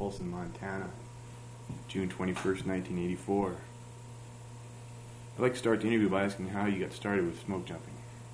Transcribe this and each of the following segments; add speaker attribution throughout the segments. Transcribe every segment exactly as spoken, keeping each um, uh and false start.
Speaker 1: Folsom, Montana, June twenty-first, nineteen eighty-four. I'd like to start the interview by asking how you got started with smoke jumping.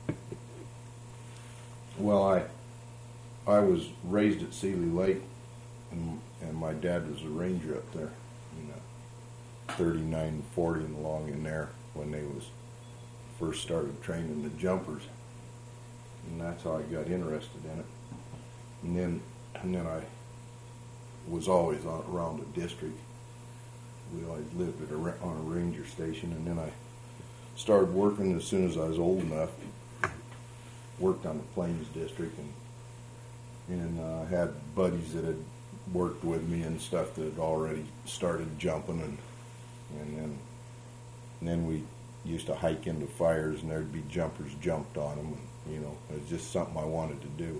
Speaker 2: Well, I I was raised at Seeley Lake, and, and my dad was a ranger up there, you know, thirty-nine, forty and along in there when they was first started training the jumpers, and that's how I got interested in it. And then and then I was always on, around the district. We always lived at a, on a ranger station, and then I started working as soon as I was old enough. Worked on the Plains District, and and uh, had buddies that had worked with me and stuff that had already started jumping, and and then and then we used to hike into fires, and there'd be jumpers jumped on them, and you know, it was just something I wanted to do.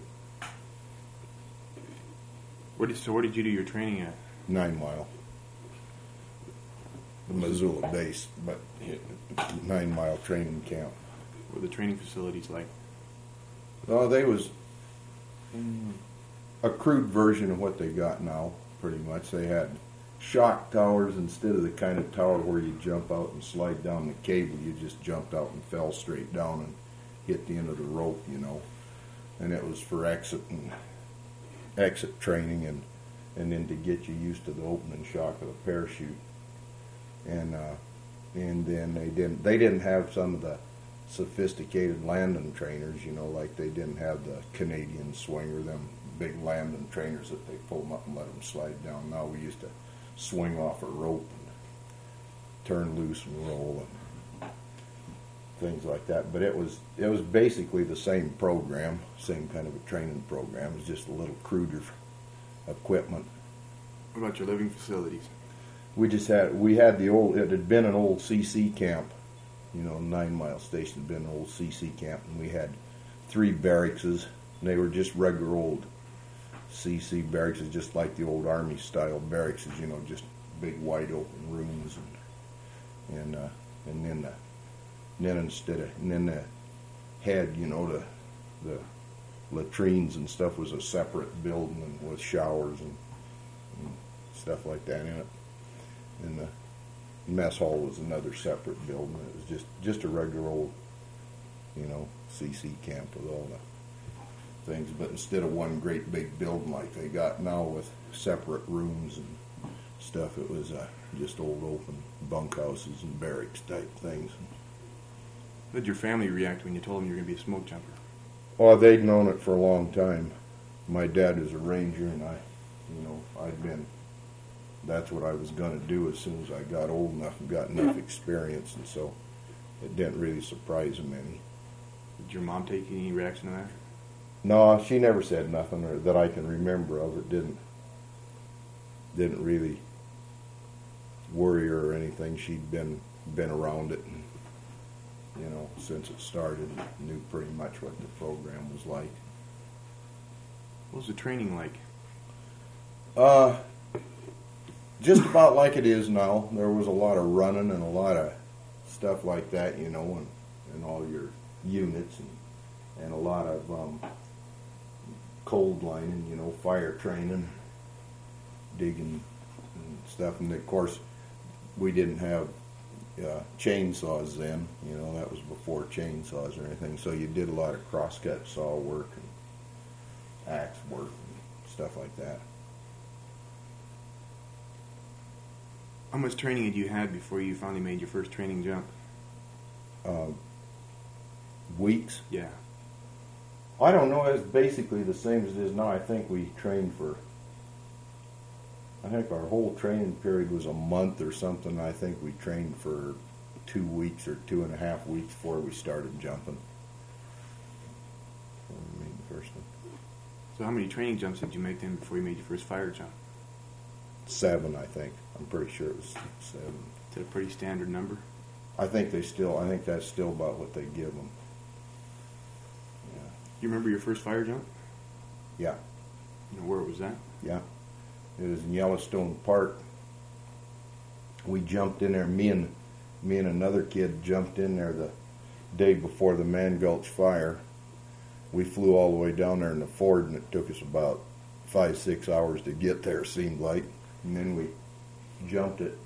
Speaker 1: Where did, so where did you do your training at?
Speaker 2: Nine Mile, the Missoula base, but Nine Mile training camp.
Speaker 1: What were the training facilities like?
Speaker 2: Oh, they was a crude version of what they got now, pretty much. They had shock towers instead of the kind of tower where you jump out and slide down the cable. You just jumped out and fell straight down and hit the end of the rope, you know. And it was for exit and exit training, and and then to get you used to the opening shock of the parachute. And uh, and then they didn't they didn't have some of the sophisticated landing trainers, you know, like they didn't have the Canadian swinger, them big landing trainers that they pull them up and let them slide down. Now we used to swing off a rope and turn loose and roll and things like that. But it was it was basically the same program, same kind of a training program. It was just a little cruder equipment.
Speaker 1: What about your living facilities?
Speaker 2: We just had we had the old. It had been an old C C camp. You know, Nine Mile Station had been an old C C camp, and we had three barracks, and they were just regular old C C barracks, just like the old Army-style barracks, you know, just big wide open rooms, and and uh, and then the, and then instead of and then the head, you know, the the latrines and stuff was a separate building and with showers and, and stuff like that in it, and the mess hall was another separate building. It was just, just a regular old, you know, C C camp with all the things. But instead of one great big building like they got now with separate rooms and stuff, it was uh, just old open bunkhouses and barracks type things.
Speaker 1: How did your family react when you told them you were going to be a smoke jumper?
Speaker 2: Oh, they'd known it for a long time. My dad was a ranger, and I, you know, I'd been that's what I was going to do as soon as I got old enough and got enough experience, and so it didn't really surprise them any.
Speaker 1: Did your mom take any reaction to that?
Speaker 2: No, she never said nothing or that I can remember of. It didn't didn't really worry her or anything. She'd been been around it, and, you know, since it started, and knew pretty much what the program was like.
Speaker 1: What was the training like?
Speaker 2: Uh. Just about like it is now. There was a lot of running and a lot of stuff like that, you know, and, and all your units and, and a lot of um, cold lining, you know, fire training, digging and stuff. And of course, we didn't have uh, chainsaws then, you know, that was before chainsaws or anything. So you did a lot of crosscut saw work and axe work and stuff like that.
Speaker 1: How much training had you had before you finally made your first training jump?
Speaker 2: Uh, weeks?
Speaker 1: Yeah.
Speaker 2: I don't know. It's basically the same as it is now. I think we trained for, I think our whole training period was a month or something. I think we trained for two weeks or two and a half weeks before we started jumping. Before we made the first one.
Speaker 1: So how many training jumps did you make then before you made your first fire jump?
Speaker 2: Seven, I think. I'm pretty sure it was seven.
Speaker 1: Is that a pretty standard number?
Speaker 2: I think they still, I think that's still about what they give them. Yeah.
Speaker 1: You remember your first fire jump?
Speaker 2: Yeah.
Speaker 1: You know where it was at?
Speaker 2: Yeah. It was in Yellowstone Park. We jumped in there, me and me and another kid jumped in there the day before the Man Gulch fire. We flew all the way down there in the Ford, and it took us about five, six hours to get there, it seemed like. and then we jumped it.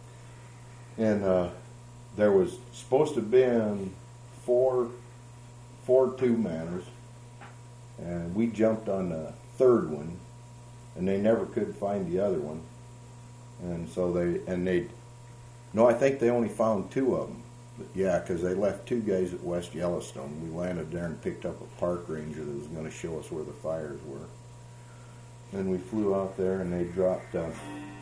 Speaker 2: And uh, there was supposed to have been four, four two-manners, and we jumped on the third one, and they never could find the other one. And so they, and they, no, I think they only found two of them. But yeah, because they left two guys at West Yellowstone. We landed there and picked up a park ranger that was going to show us where the fires were. Then we flew out there, and they dropped uh,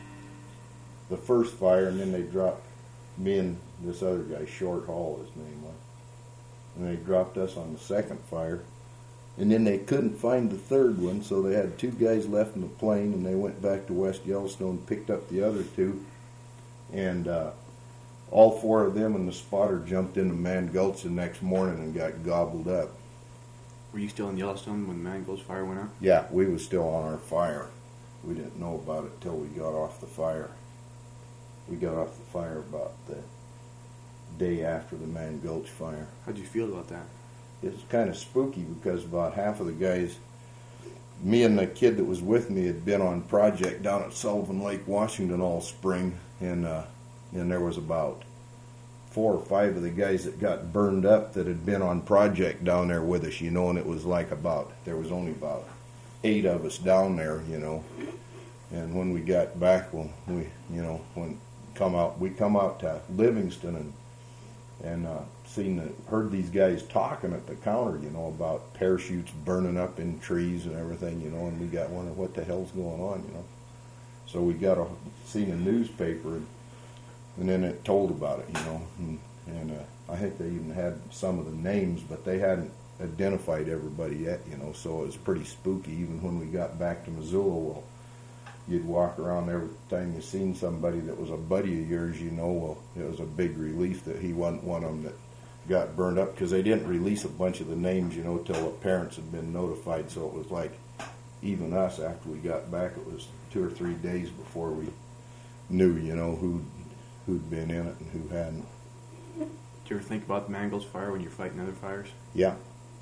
Speaker 2: the first fire, and then they dropped me and this other guy, Short Hall, his name was. And they dropped us on the second fire. And then they couldn't find the third one, so they had two guys left in the plane, and they went back to West Yellowstone and picked up the other two. And uh, all four of them and the spotter jumped into Man Gulch the next morning and got gobbled up.
Speaker 1: Were you still in Yellowstone when Man Gulch fire went out?
Speaker 2: Yeah, we was still on our fire. We didn't know about it till we got off the fire. We got off the fire about the day after the Man Gulch fire.
Speaker 1: How'd you feel about that?
Speaker 2: It was kind of spooky because about half of the guys, me and the kid that was with me had been on project down at Sullivan Lake, Washington all spring, and uh, and there was about four or five of the guys that got burned up that had been on project down there with us, you know, and it was like about, there was only about eight of us down there, you know, and when we got back, well, we, you know, when come out, we come out to Livingston and and uh, seen the, heard these guys talking at the counter, you know, about parachutes burning up in trees and everything, you know, and we got wondering what the hell's going on, you know. So we got a seen a newspaper, and, and then it told about it, you know, and, and uh, I think they even had some of the names, but they hadn't identified everybody yet, you know. So it was pretty spooky. Even when we got back to Missoula, well, you'd walk around every time you seen somebody that was a buddy of yours, you know, well, it was a big relief that he wasn't one of them that got burned up, because they didn't release a bunch of the names, you know, till the parents had been notified. So it was like, even us, after we got back, it was two or three days before we knew, you know, who who'd been in it and who hadn't.
Speaker 1: Did you ever think about the Man Gulch fire when you're fighting other fires?
Speaker 2: Yeah.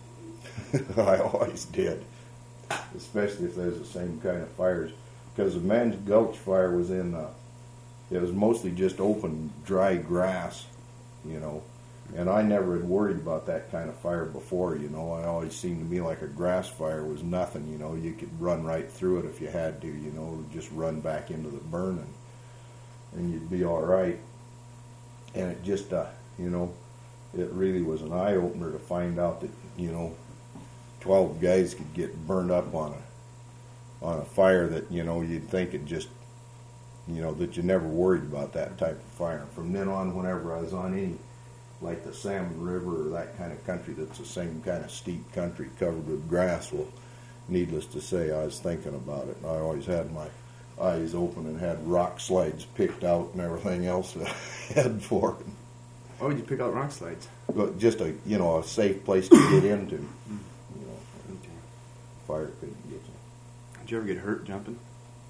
Speaker 2: I always did, especially if there's the same kind of fires. Because the Man Gulch fire was in, uh, it was mostly just open, dry grass, you know. And I never had worried about that kind of fire before, you know. I always seemed to me like a grass fire was nothing, you know. You could run right through it if you had to, you know, just run back into the burning, and you'd be all right. And it just, uh, you know, it really was an eye-opener to find out that, you know, twelve guys could get burned up on a on a fire that, you know, you'd think it just, you know, that you never worried about that type of fire. From then on, whenever I was on any, like the Salmon River or that kind of country that's the same kind of steep country covered with grass, well, needless to say, I was thinking about it. I always had my eyes open and had rock slides picked out and everything else to head for.
Speaker 1: Why would you pick out rock slides?
Speaker 2: But just a, you know, a safe place to get into. You know,
Speaker 1: Okay.
Speaker 2: fire couldn't get you.
Speaker 1: Did you ever get hurt jumping?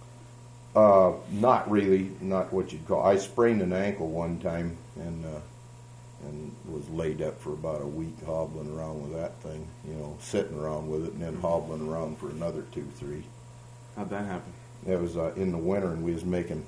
Speaker 2: Uh, not really, not what you'd call. I sprained an ankle one time and uh, and was laid up for about a week hobbling around with that thing, you know, sitting around with it and then
Speaker 1: Mm-hmm.
Speaker 2: hobbling around for another two, three.
Speaker 1: How'd that happen?
Speaker 2: It was uh, in the winter, and we was making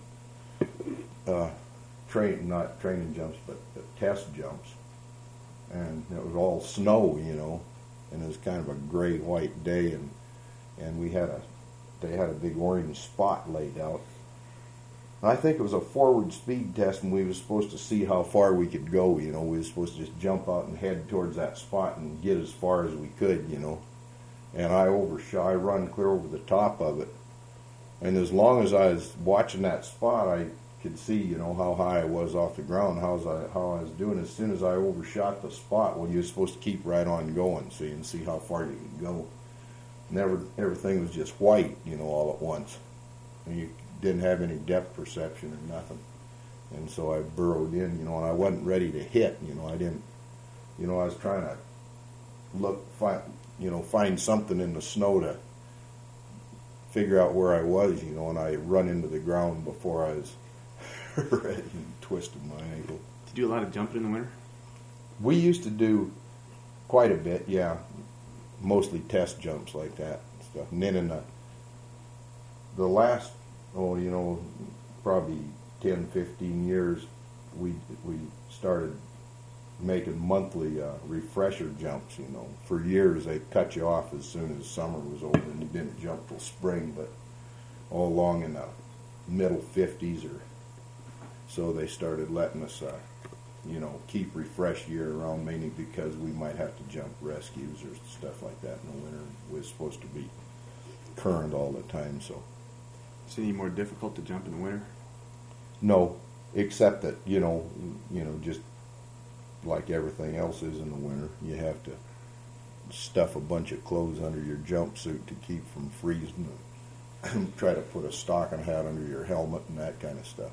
Speaker 2: uh, train not training jumps, but, but test jumps, and it was all snow, you know, and it was kind of a gray white day, and and we had a they had a big orange spot laid out. I think it was a forward speed test, and we were supposed to see how far we could go. You know, we were supposed to just jump out and head towards that spot and get as far as we could. You know, and I overshot. I run clear over the top of it, and as long as I was watching that spot, I could see, you know, how high I was off the ground, how was I, how I was doing. As soon as I overshot the spot, well, you're supposed to keep right on going, see, and see how far you can go. Never, everything was just white, you know, all at once, and you didn't have any depth perception or nothing. And so I burrowed in, you know, and I wasn't ready to hit, you know. I didn't, you know, I was trying to look, find, you know, find something in the snow to figure out where I was, you know, and I run into the ground before I was ready and twisted my ankle.
Speaker 1: Did you do a lot of jumping in the winter?
Speaker 2: We used to do quite a bit, yeah, mostly test jumps like that and stuff. And then in the the last oh, you know, probably ten, fifteen years, we we started making monthly uh, refresher jumps, you know. For years, they cut you off as soon as summer was over, and you didn't jump till spring, but all along in the middle fifties or so, they started letting us, uh, you know, keep refresh year round, mainly because we might have to jump rescues or stuff like that in the winter. We're supposed to be current all the time, so.
Speaker 1: Is it any more difficult to jump in the winter?
Speaker 2: No, except that, you know, you know, just like everything else is in the winter, you have to stuff a bunch of clothes under your jumpsuit to keep from freezing, and try to put a stocking hat under your helmet and that kind of stuff.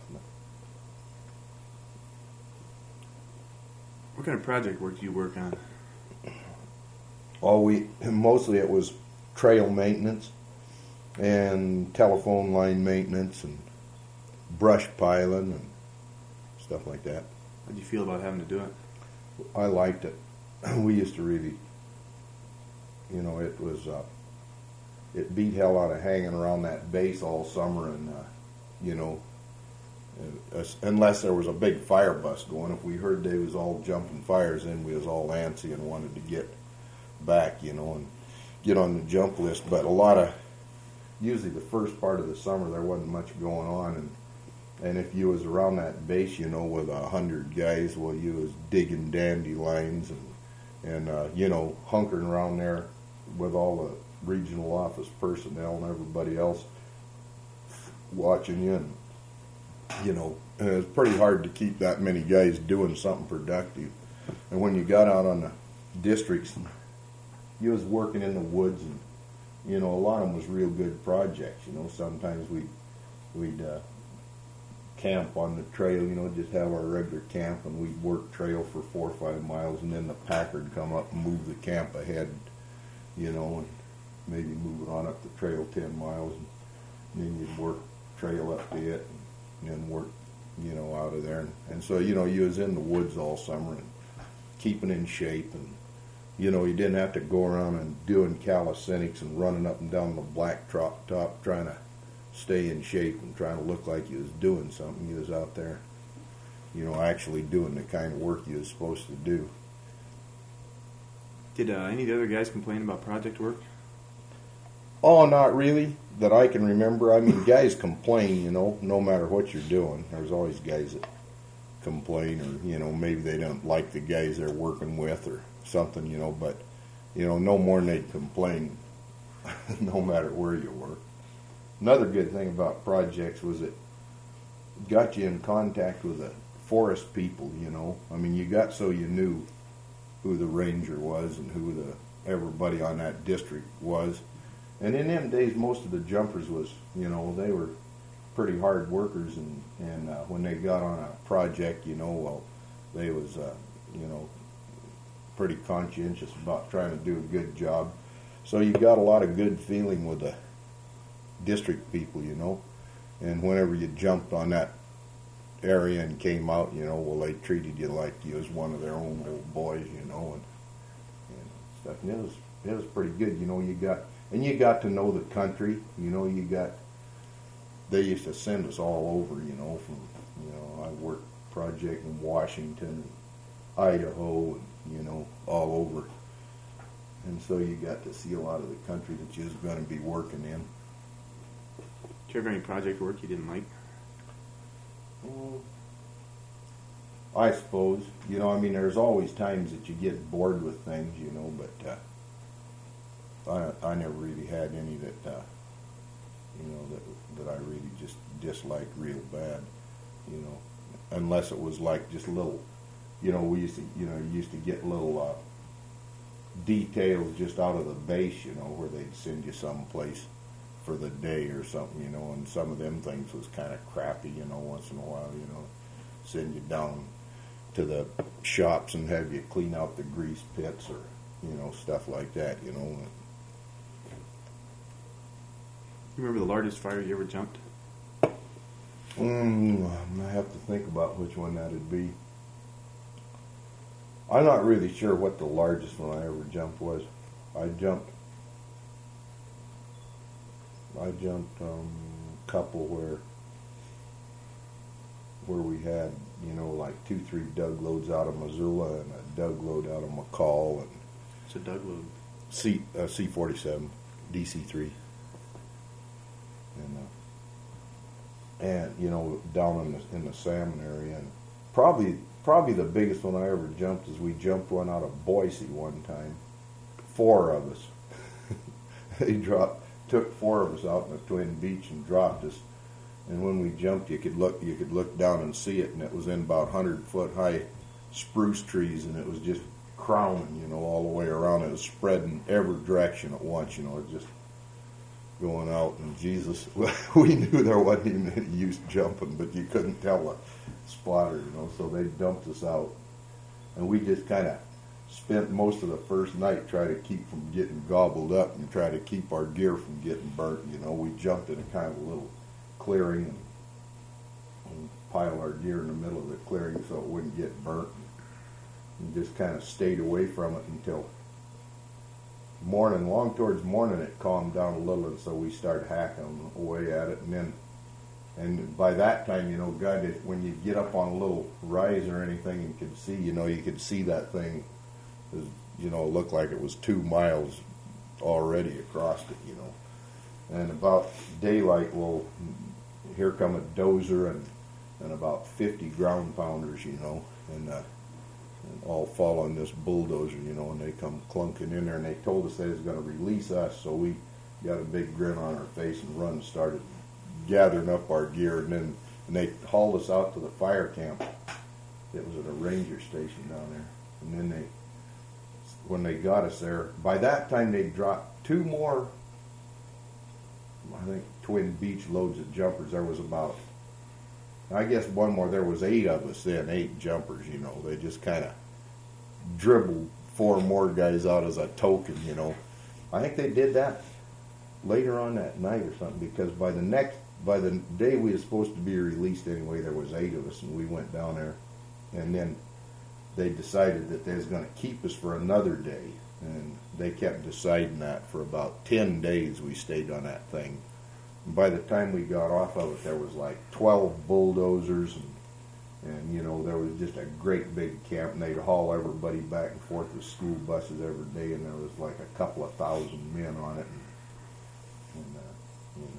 Speaker 1: What kind of project work do you work on?
Speaker 2: All we mostly it was trail maintenance and telephone line maintenance and brush piling and stuff like that.
Speaker 1: How do you feel about having to do it?
Speaker 2: I liked it. We used to really, you know, it was, uh, it beat hell out of hanging around that base all summer and, uh, you know, uh, unless there was a big fire bust going. If we heard they was all jumping fires, then we was all antsy and wanted to get back, you know, and get on the jump list. But a lot of, usually the first part of the summer, there wasn't much going on, and And if you was around that base, you know, with a hundred guys, well, you was digging dandelions and, and uh, you know, hunkering around there with all the regional office personnel and everybody else watching you. And, you know, and it's pretty hard to keep that many guys doing something productive. And when you got out on the districts, you was working in the woods, and, you know, a lot of them was real good projects. You know, sometimes we'd, we'd, uh, camp on the trail, you know, just have our regular camp, and we'd work trail for four or five miles, and then the packer would come up and move the camp ahead, you know, and maybe move it on up the trail ten miles, and then you'd work trail up to it, and then work, you know, out of there. And, and so, you know, you was in the woods all summer and keeping in shape, and, you know, you didn't have to go around and doing calisthenics and running up and down the black top, top trying to stay in shape and trying to look like you was doing something. You was out there, you know, actually doing the kind of work you was supposed to do.
Speaker 1: Did uh, any of the other guys complain about project work?
Speaker 2: Oh, not really, that I can remember. I mean, guys complain, you know, no matter what you're doing. There's always guys that complain, or, you know, maybe they don't like the guys they're working with or something, you know, but, you know, no more than they'd complain no matter where you were. Another good thing about projects was it got you in contact with the forest people, you know. I mean, you got so you knew who the ranger was and who the everybody on that district was. And in them days, most of the jumpers was, you know, they were pretty hard workers, and, and uh, when they got on a project, you know, well, they was, uh, you know, pretty conscientious about trying to do a good job. So you got a lot of good feeling with the district people, you know, and whenever you jumped on that area and came out, you know, well, they treated you like you was one of their own old boys, you know, and, and stuff. And it was it was pretty good, you know. You got and you got to know the country, you know. You got they used to send us all over, you know, from you know I worked project in Washington, and Idaho, and you know all over, and so you got to see a lot of the country that you was going to be working in.
Speaker 1: Did you ever have any project work you didn't like?
Speaker 2: Well, I suppose. You know, I mean, there's always times that you get bored with things, you know, but uh, I I never really had any that, uh, you know, that that I really just disliked real bad, you know, unless it was like just little, you know, we used to, you know, used to get little uh, details just out of the base, you know, where they'd send you someplace for the day or something, you know, and some of them things was kind of crappy, you know, once in a while, you know, send you down to the shops and have you clean out the grease pits or, you know, stuff like that, you know.
Speaker 1: You remember the largest fire you ever jumped?
Speaker 2: Mm, I have to think about which one that'd be. I'm not really sure what the largest one I ever jumped was. I jumped I jumped um, couple where where we had, you know, like two, three Doug loads out of Missoula and a Doug load out of McCall and
Speaker 1: It's a Doug load.
Speaker 2: C uh, C forty-seven D C three, and uh, and you know down in the in the salmon area, and probably probably the biggest one I ever jumped is we jumped one out of Boise one time, four of us. They dropped took four of us out in the Twin Beach and dropped us. And when we jumped, you could look, you could look down and see it, and it was in about hundred foot high spruce trees, and it was just crowning, you know, all the way around. It was spreading every direction at once, you know, it just going out. And Jesus, we knew there wasn't even any use jumping, but you couldn't tell a spotter, you know. So they dumped us out, and we just kind of spent most of the first night trying to keep from getting gobbled up and try to keep our gear from getting burnt. You know, we jumped in a kind of a little clearing and, and pile our gear in the middle of the clearing so it wouldn't get burnt, and just kind of stayed away from it until morning. Long towards morning it calmed down a little, and so we started hacking away at it. And then and by that time, you know, God, if, when you get up on a little rise or anything and could see, you know, you could see that thing, was, you know, looked like it was two miles already across it, you know. And about daylight, well, here come a dozer and, and about fifty ground pounders, you know, and, uh, and all following this bulldozer, you know, and they come clunking in there, and they told us they was going to release us, so we got a big grin on our face and run, started gathering up our gear, and then and they hauled us out to the fire camp. It was at a ranger station down there, and then they, when they got us there, by that time they dropped two more, I think, Twin Beach loads of jumpers. There was about, I guess one more, there was eight of us then, eight jumpers, you know. They just kind of dribbled four more guys out as a token, you know. I think they did that later on that night or something, because by the next, by the day we were supposed to be released anyway, there was eight of us, and we went down there, and then they decided that they was going to keep us for another day, and they kept deciding that for about ten days. We stayed on that thing. And by the time we got off of it, there was like twelve bulldozers, and, and you know, there was just a great big camp, and they'd haul everybody back and forth with school buses every day, and there was like a couple of thousand men on it, and, and uh, you know.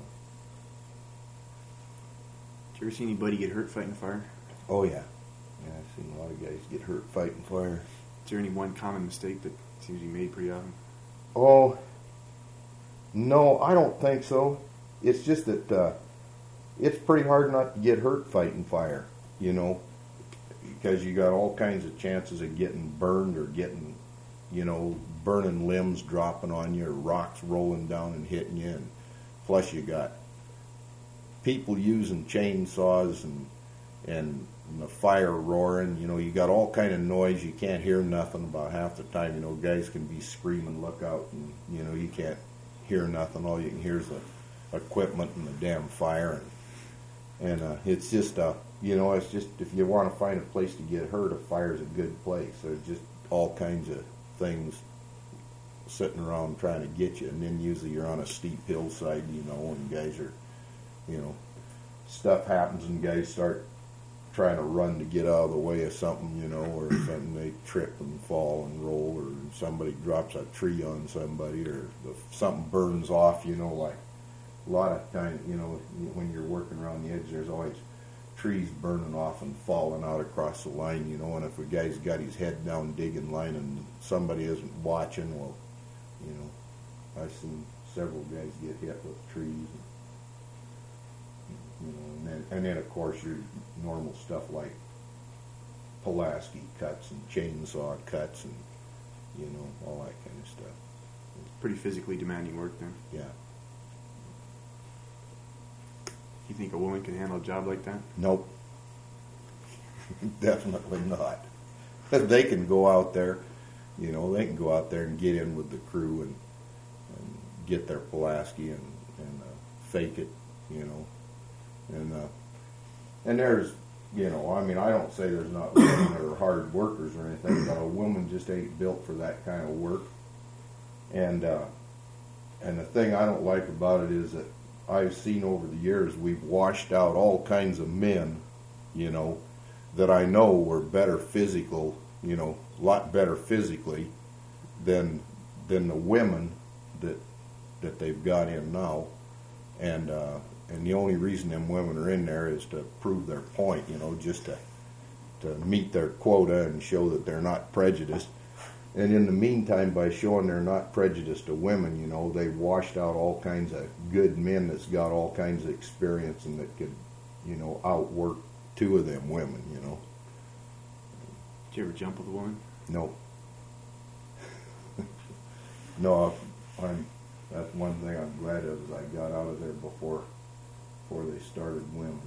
Speaker 1: Did you ever see anybody get hurt fighting fire?
Speaker 2: Oh yeah, yeah, I've seen a lot of guys get hurt fighting fire.
Speaker 1: Is there any one common mistake that seems to be made pretty often?
Speaker 2: Oh, no, I don't think so. It's just that uh, it's pretty hard not to get hurt fighting fire, you know, because you got all kinds of chances of getting burned or getting, you know, burning limbs dropping on you or rocks rolling down and hitting you. And plus you got people using chainsaws and, and the fire roaring, you know, you got all kind of noise. You can't hear nothing about half the time. You know, guys can be screaming, look out, and, you know, you can't hear nothing. All you can hear is the equipment and the damn fire. And, and uh, it's just, uh, you know, it's just, if you want to find a place to get hurt, a fire's a good place. There's just all kinds of things sitting around trying to get you. And then usually you're on a steep hillside, you know, and guys are, you know, stuff happens and guys start trying to run to get out of the way of something, you know, or something, they trip and fall and roll, or somebody drops a tree on somebody, or the, something burns off, you know, like a lot of times, you know, when you're working around the edge, there's always trees burning off and falling out across the line, you know, and if a guy's got his head down digging line and somebody isn't watching, well, you know, I've seen several guys get hit with trees. And, you know, and then, and then of course your normal stuff like Pulaski cuts and chainsaw cuts and, you know, all that kind of stuff.
Speaker 1: Pretty physically demanding work then.
Speaker 2: Yeah.
Speaker 1: You think a woman can handle a job like that?
Speaker 2: Nope. Definitely not. They can go out there, you know, they can go out there and get in with the crew and, and get their Pulaski and, and uh, fake it, you know. And uh, and there's, you know, I mean, I don't say there's not women that are hard workers or anything, but a woman just ain't built for that kind of work. And uh, and the thing I don't like about it is that I've seen over the years, we've washed out all kinds of men, you know, that I know were better physical, you know, a lot better physically than than the women that that they've got in now, and uh, and the only reason them women are in there is to prove their point, you know, just to to meet their quota and show that they're not prejudiced. And in the meantime, by showing they're not prejudiced to women, you know, they washed out all kinds of good men that's got all kinds of experience and that could, you know, outwork two of them women, you know.
Speaker 1: Did you ever jump with a woman?
Speaker 2: No. no, I'm, that's one thing I'm glad of is I got out of there before, before they started women.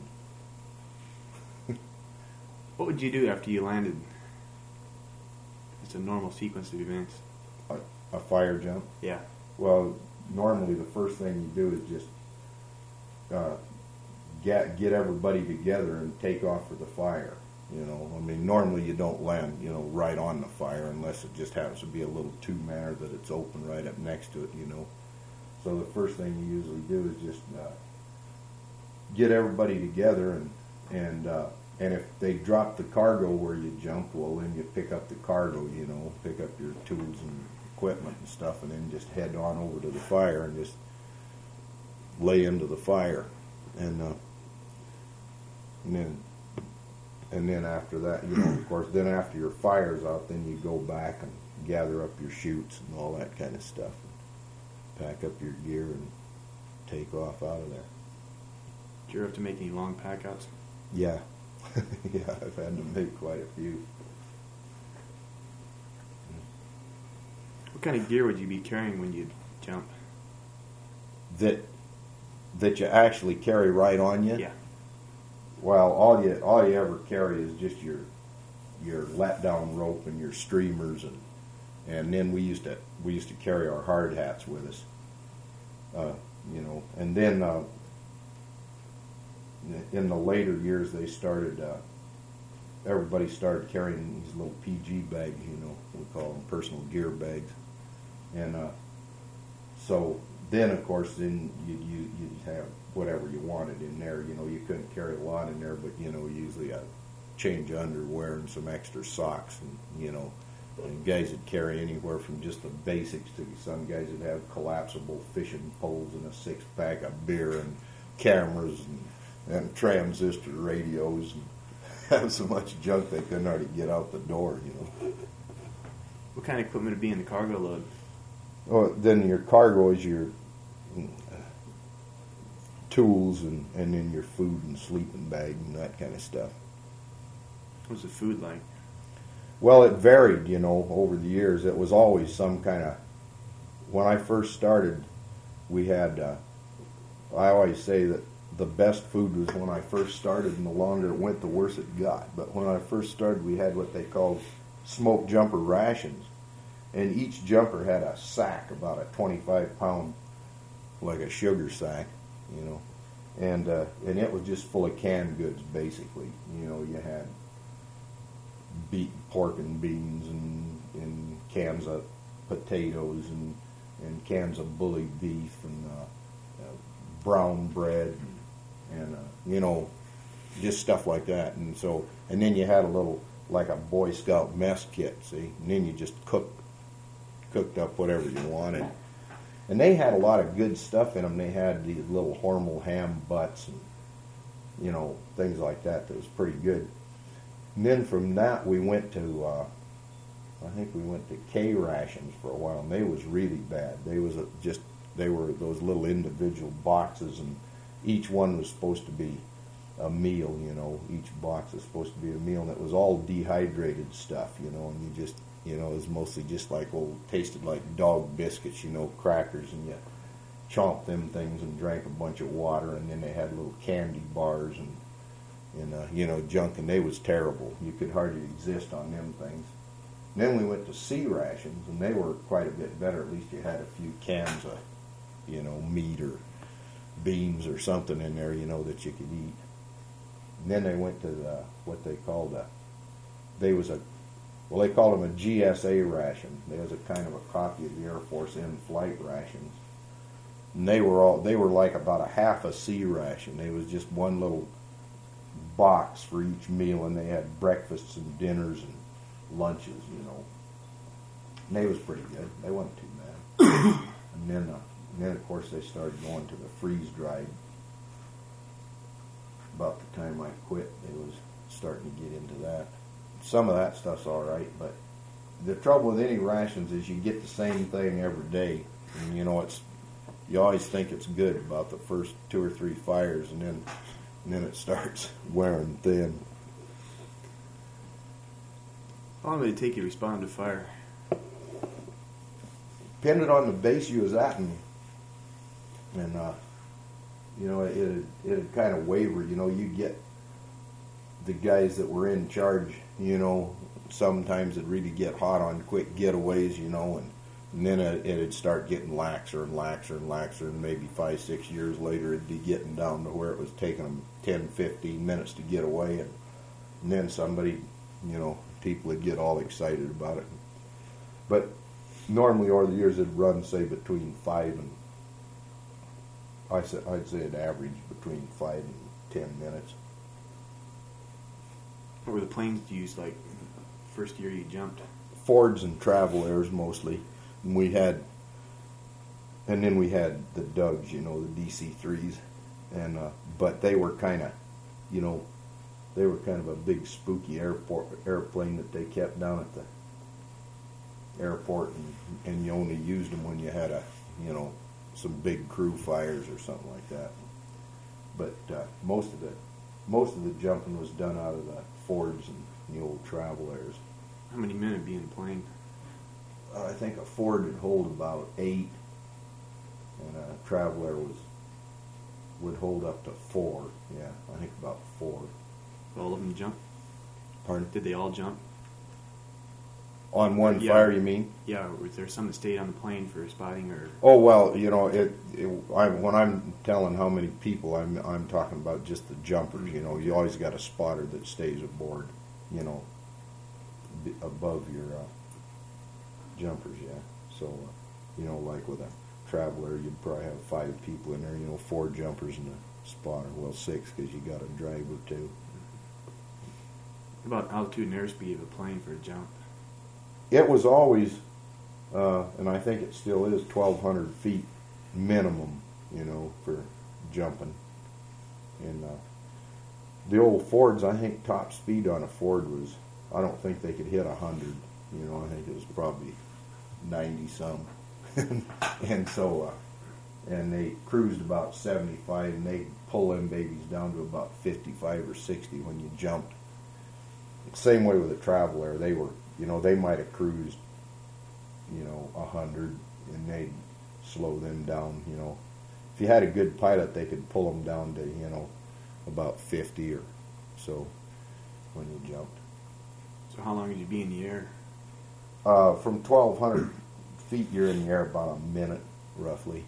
Speaker 1: What would you do after you landed? It's a normal sequence of events.
Speaker 2: A, a fire jump?
Speaker 1: Yeah.
Speaker 2: Well, normally the first thing you do is just uh, get get everybody together and take off for the fire. You know, I mean, normally you don't land, you know, right on the fire unless it just happens to be a little two-manner that it's open right up next to it, you know. So the first thing you usually do is just uh, get everybody together, and and uh, and if they drop the cargo where you jump, well, then you pick up the cargo, you know, pick up your tools and equipment and stuff, and then just head on over to the fire and just lay into the fire, and uh, and then and then after that, you know, of course, then after your fire's out, then you go back and gather up your chutes and all that kind of stuff, and pack up your gear and take off out of there.
Speaker 1: Did you ever have to make any long pack outs?
Speaker 2: Yeah. Yeah, I've had to make quite a few.
Speaker 1: What kind of gear would you be carrying when you jump?
Speaker 2: That that you actually carry right on you?
Speaker 1: Yeah.
Speaker 2: Well, all you all you ever carry is just your your let down rope and your streamers, and and then we used to we used to carry our hard hats with us. Uh, you know, and then uh, in the later years they started. Uh, everybody started carrying these little P G bags. You know, we call them personal gear bags, and uh, so then of course then you you you'd have whatever you wanted in there. You know, you couldn't carry a lot in there, but, you know, usually a change of underwear and some extra socks, and, you know, and guys would carry anywhere from just the basics to some guys would have collapsible fishing poles and a six-pack of beer and cameras and, and transistor radios and have so much junk they couldn't hardly get out the door, you know.
Speaker 1: What kind of equipment would be in the cargo load?
Speaker 2: Well, then your cargo is your tools and, and then your food and sleeping bag and that kind of stuff.
Speaker 1: What was the food like?
Speaker 2: Well, it varied, you know, over the years. It was always some kind of... When I first started, we had... Uh, I always say that the best food was when I first started, and the longer it went, the worse it got. But when I first started, we had what they called smoke jumper rations. And each jumper had a sack, about a twenty-five pound, like a sugar sack, you know, and uh, and it was just full of canned goods, basically. You know, you had beet, pork and beans, and, and cans of potatoes, and, and cans of bully beef, and uh, uh, brown bread, and, and uh, you know, just stuff like that. And so, and then you had a little, like a Boy Scout mess kit, see, and then you just cooked, cooked up whatever you wanted. And they had a lot of good stuff in them. They had these little Hormel ham butts and, you know, things like that that was pretty good. And then from that we went to, uh, I think we went to K rations for a while, and they was really bad. They was a, just, they were those little individual boxes, and each one was supposed to be a meal, you know. Each box was supposed to be a meal, and it was all dehydrated stuff, you know, and you just... You know, it was mostly just like old, tasted like dog biscuits, you know, crackers, and you chomped them things and drank a bunch of water, and then they had little candy bars and, and uh, you know, junk, and they was terrible. You could hardly exist on them things. And then we went to C rations, and they were quite a bit better. At least you had a few cans of, you know, meat or beans or something in there, you know, that you could eat. And then they went to the, what they called a, they was a, Well, they called them a G S A ration. They was a kind of a copy of the Air Force in-flight rations. And they were all they were like about a half a C ration. They was just one little box for each meal, and they had breakfasts and dinners and lunches, you know. And they was pretty good. They wasn't too bad. and then, uh, and then of course they started going to the freeze dried. About the time I quit, they was starting to get into that. Some of that stuff's all right, but the trouble with any rations is you get the same thing every day, and you know it's you always think it's good about the first two or three fires, and then and then it starts wearing thin.
Speaker 1: How long did it take you to respond to fire?
Speaker 2: Depended on the base you was at, and and uh, you know it it it kind of waver. You know, you get the guys that were in charge. You know, sometimes it'd really get hot on quick getaways. You know, and, and then it, it'd start getting laxer and laxer and laxer, and maybe five six years later it'd be getting down to where it was taking them ten fifteen minutes to get away, and, and then somebody, you know, people would get all excited about it. But normally over the years it'd run, say, between five and, I said, I'd say it averaged between five and ten minutes.
Speaker 1: What were the planes you used, like, first year you jumped?
Speaker 2: Fords and Travel Airs mostly. And we had, and then we had the Dougs, you know, the D C threes. And, uh, but they were kind of, you know, they were kind of a big spooky airport airplane that they kept down at the airport, and, and you only used them when you had a, you know, some big crew fires or something like that. But uh, most of the most of the jumping was done out of the Fords and the old Travel Airs.
Speaker 1: How many men would be in the plane?
Speaker 2: Uh, I think a Ford would hold about eight, and a Travel Air was would hold up to four. Yeah, I think about four.
Speaker 1: All of them jump?
Speaker 2: Pardon?
Speaker 1: Did they all jump?
Speaker 2: On one
Speaker 1: Yeah.
Speaker 2: fire, you mean?
Speaker 1: Yeah, or was there some that stayed on the plane for spotting, or?
Speaker 2: Oh well, you know, it. it I, when I'm telling how many people, I'm I'm talking about just the jumpers. You know, you always got a spotter that stays aboard. You know, b- above your uh, jumpers. Yeah. So, uh, you know, like with a Traveler, you'd probably have five people in there. You know, four jumpers and a spotter. Well, six because you got a driver too.
Speaker 1: About altitude and airspeed of a plane for a jump?
Speaker 2: It was always, uh, and I think it still is, twelve hundred feet minimum, you know, for jumping. And uh, the old Fords, I think top speed on a Ford was, I don't think they could hit one hundred. You know, I think it was probably ninety some. and so, uh, and they cruised about seventy-five, and they pull them babies down to about fifty-five or sixty when you jumped. Same way with a Travel Air. They were, you know, they might have cruised, you know, one hundred, and they'd slow them down, you know. If you had a good pilot, they could pull them down to, you know, about fifty or so when you jumped.
Speaker 1: So how long would you be in the air?
Speaker 2: Uh, from twelve hundred feet, you're in the air about a minute, roughly.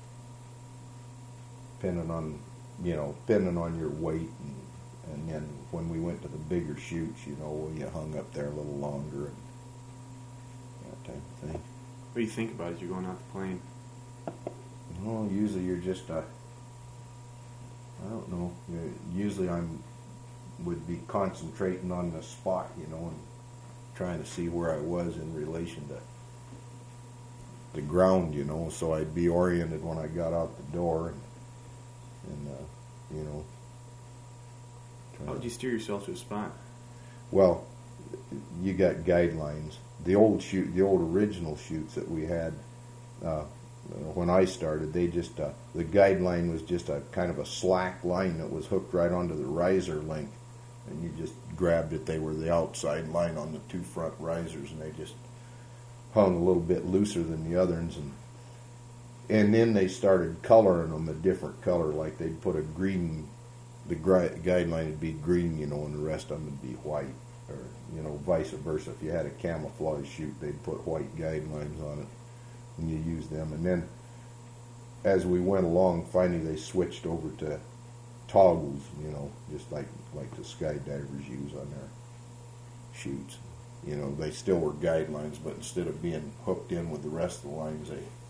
Speaker 2: Depending on, you know, depending on your weight. And, and then when we went to the bigger chutes, you know, you hung up there a little longer and that type of thing.
Speaker 1: What do you think about as you're going out the plane?
Speaker 2: Well, usually you're just, uh, I don't know, usually I'm, would be concentrating on the spot, you know, and trying to see where I was in relation to the ground, you know, so I'd be oriented when I got out the door, and, and uh, you know.
Speaker 1: How would you steer yourself to a spot?
Speaker 2: Well, you got guidelines. The old chute, the old original chutes that we had uh, when I started, they just uh, the guideline was just a kind of a slack line that was hooked right onto the riser link, and you just grabbed it. They were the outside line on the two front risers, and they just hung a little bit looser than the others, and and then they started coloring them a different color, like they'd put a green. The gri- guideline would be green, you know, and the rest of them would be white, or, you know, vice versa. If you had a camouflage chute, they'd put white guidelines on it, and you use them. And then, as we went along, finally they switched over to toggles, you know, just like, like the skydivers use on their chutes. You know, they still were guidelines, but instead of being hooked in with the rest of the lines, they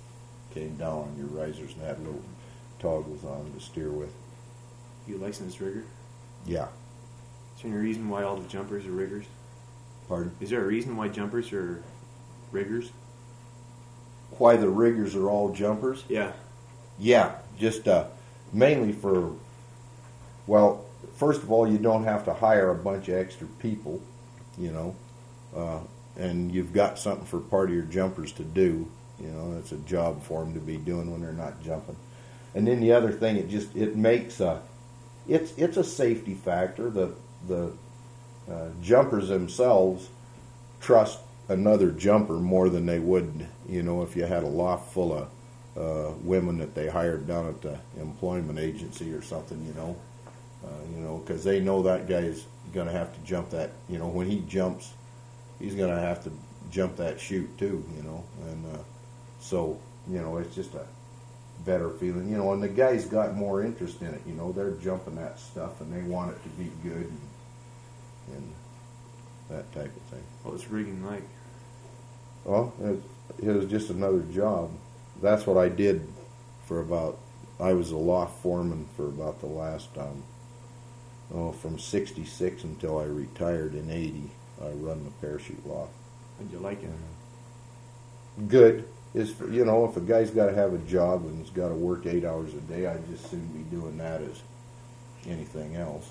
Speaker 2: came down on your risers and had little toggles on them to steer with.
Speaker 1: You a licensed rigger?
Speaker 2: Yeah.
Speaker 1: Is there any reason why all the jumpers are riggers?
Speaker 2: Pardon?
Speaker 1: Is there a reason why jumpers are riggers?
Speaker 2: Why the riggers are all jumpers?
Speaker 1: Yeah.
Speaker 2: Yeah, just uh, mainly for, well, first of all, you don't have to hire a bunch of extra people, you know, uh, and you've got something for part of your jumpers to do. You know, it's a job for them to be doing when they're not jumping. And then the other thing, it just it makes a, it's it's a safety factor. The the uh, jumpers themselves trust another jumper more than they would, you know, if you had a loft full of uh, women that they hired down at the employment agency or something, you know, uh, you know, because they know that guy's going to have to jump that, you know, when he jumps, he's going to have to jump that chute too, you know, and uh, so, you know, it's just a better feeling, you know, and the guys got more interest in it, you know, they're jumping that stuff and they want it to be good and, and that type of thing.
Speaker 1: What was rigging like?
Speaker 2: Well, it, it was just another job. That's what I did for about, I was a loft foreman for about the last, um, oh, from sixty-six until I retired in eighty. I run the parachute loft.
Speaker 1: How'd you like it?
Speaker 2: Good. Is you know, if a guy's got to have a job and he's got to work eight hours a day, I'd just soon be doing that as anything else.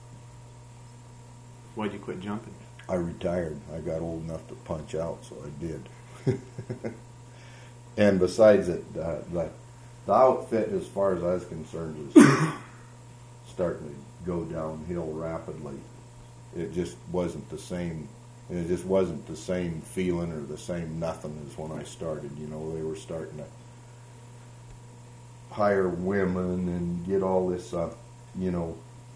Speaker 1: Why'd you quit jumping?
Speaker 2: I retired. I got old enough to punch out, so I did. And besides it, uh, the, the outfit, as far as I was concerned, was starting to go downhill rapidly. It just wasn't the same. It just wasn't the same feeling or the same nothing as when I started. You know, they were starting to hire women and get all this, uh, you know,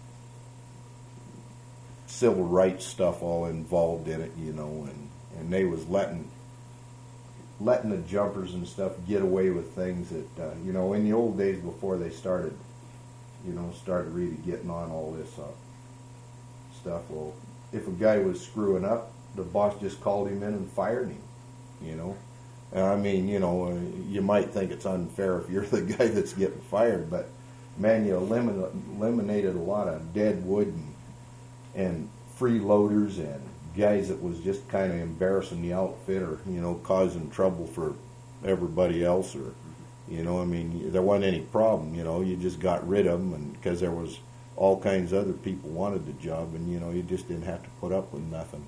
Speaker 2: civil rights stuff all involved in it. You know, and and they was letting letting the jumpers and stuff get away with things that, uh, you know, in the old days before they started, you know, started really getting on all this uh, stuff. Well, if a guy was screwing up, the boss just called him in and fired him, you know. And I mean, you know, uh, you might think it's unfair if you're the guy that's getting fired, but man, you elimin- eliminated a lot of dead wood and, and freeloaders and guys that was just kind of embarrassing the outfit or, you know, causing trouble for everybody else, or, you know, I mean, there wasn't any problem, you know, you just got rid of them, and because there was all kinds of other people wanted the job, and, you know, you just didn't have to put up with nothing.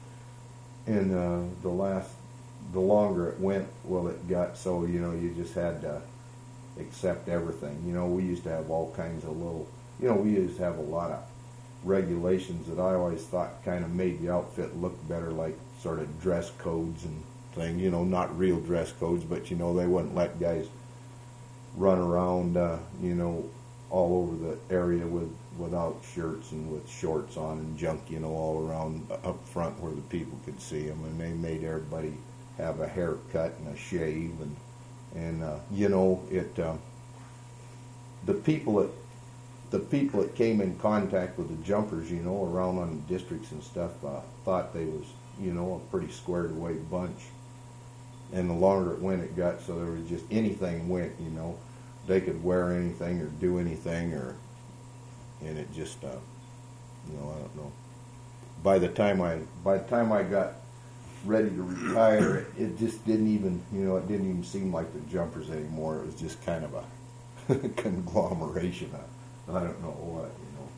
Speaker 2: And uh, the last, the longer it went, well, it got so, you know, you just had to accept everything. You know, we used to have all kinds of little, you know, we used to have a lot of regulations that I always thought kind of made the outfit look better, like sort of dress codes and thing, you know, not real dress codes, but, you know, they wouldn't let guys run around, uh, you know, all over the area with without shirts and with shorts on and junk, you know, all around up front where the people could see them, and they made everybody have a haircut and a shave, and, and uh, you know, it, uh, the people that the people that came in contact with the jumpers, you know, around on the districts and stuff, uh, thought they was, you know, a pretty squared away bunch. And the longer it went, it got so there was just anything went, you know. They could wear anything or do anything, or, and it just, uh, you know, I don't know. By the time I, by the time I got ready to retire, it, it just didn't even, you know, it didn't even seem like the jumpers anymore. It was just kind of a conglomeration of, I don't know what, you know.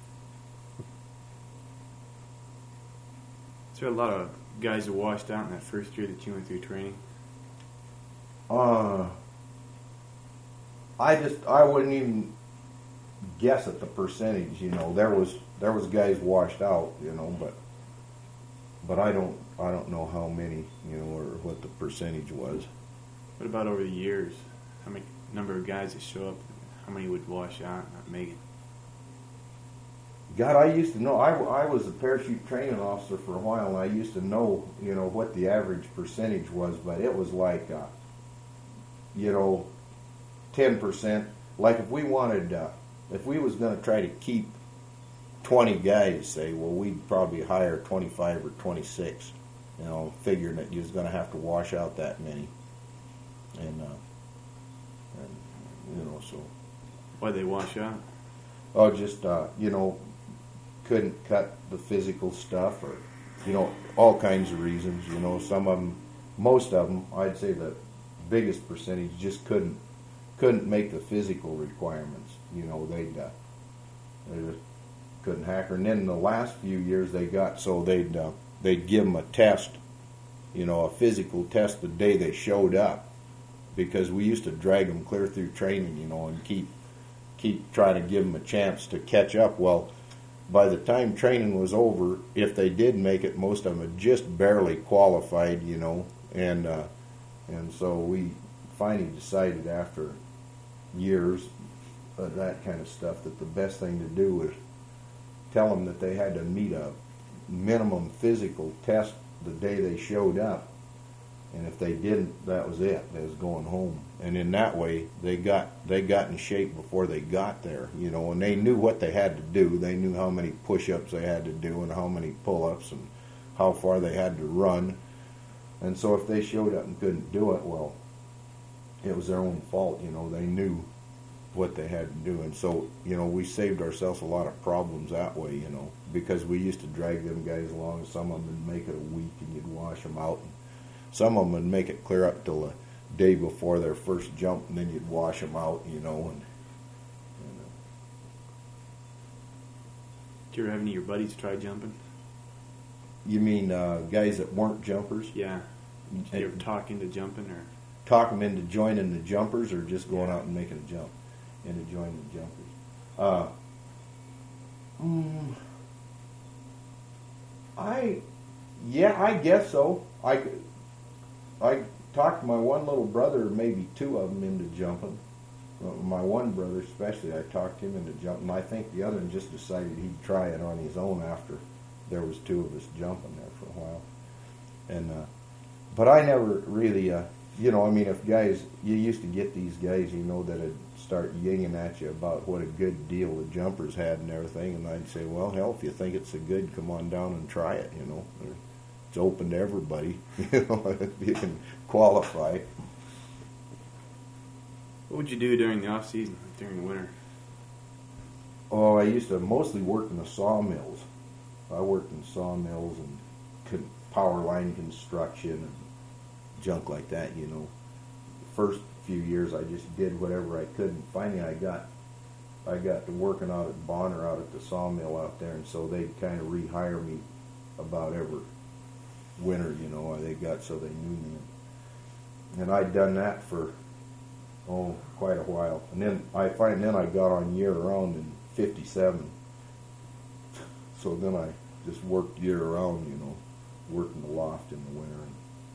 Speaker 1: Is there a lot of guys that washed out in that first year that you went through training?
Speaker 2: Uh, I just, I wouldn't even guess at the percentage, you know. There was, there was guys washed out, you know, but, but I don't, I don't know how many, you know, or what the percentage was.
Speaker 1: What about over the years? How many number of guys that show up? How many would wash out and not make it?
Speaker 2: God, I used to know. I, I was a parachute training officer for a while, and I used to know, you know, what the average percentage was, but it was like, uh, you know, ten percent. Like if we wanted, uh, if we was going to try to keep twenty guys, say, well, we'd probably hire twenty-five or twenty-six, you know, figuring that you was going to have to wash out that many. And, uh, you know, so.
Speaker 1: Why'd they wash out?
Speaker 2: Oh, just, uh, you know, couldn't cut the physical stuff, or, you know, all kinds of reasons, you know. Some of them, most of them, I'd say the biggest percentage just couldn't couldn't make the physical requirements. You know, they'd, uh, they just couldn't hack her. And then in the last few years they got so they'd, uh, they'd give them a test, you know, a physical test the day they showed up, because we used to drag them clear through training, you know, and keep keep trying to give them a chance to catch up. Well, by the time training was over, if they did make it, most of them had just barely qualified, you know, and uh, and so we finally decided after years of that kind of stuff that the best thing to do was tell them that they had to meet a minimum physical test the day they showed up, and if they didn't, that was it. They was going home. And in that way, they got they got in shape before they got there, you know, and they knew what they had to do. They knew how many push-ups they had to do and how many pull-ups and how far they had to run. And so if they showed up and couldn't do it, well, it was their own fault, you know. They knew what they had to do. And so, you know, we saved ourselves a lot of problems that way, you know, because we used to drag them guys along. Some of them would make it a week and you'd wash them out. And some of them would make it clear up till the day before their first jump, and then you'd wash them out, you know. And, and uh,
Speaker 1: Did you ever have any of your buddies try jumping?
Speaker 2: You mean uh, guys that weren't jumpers?
Speaker 1: Yeah. Did you ever talk into jumping, or
Speaker 2: talk them into joining the jumpers, or just going
Speaker 1: Yeah.
Speaker 2: out and making a jump into joining the jumpers? Uh, mm, I, yeah, I guess so. I, I talked to my one little brother, maybe two of them, into jumping. Uh, My one brother especially, I talked him into jumping. I think the other one just decided he'd try it on his own after there was two of us jumping there for a while. And uh, but I never really, uh, you know, I mean, if guys, you used to get these guys, you know, that'd start yinging at you about what a good deal the jumpers had and everything, and I'd say, well, hell, if you think it's a good, come on down and try it, you know. It's open to everybody, you know, if you can qualify.
Speaker 1: what would you do during the off season, during the winter?
Speaker 2: Oh, I used to mostly work in the sawmills. I worked in sawmills and con- power line construction and junk like that, you know. The first few years I just did whatever I could, and finally I got I got to working out at Bonner out at the sawmill out there, and so they'd kind of rehire me about every winter, you know. They got so they knew me. And I'd done that for, oh, quite a while. And then I find then I got on year round in fifty-seven. So then I just worked year round, you know, worked in the loft in the winter.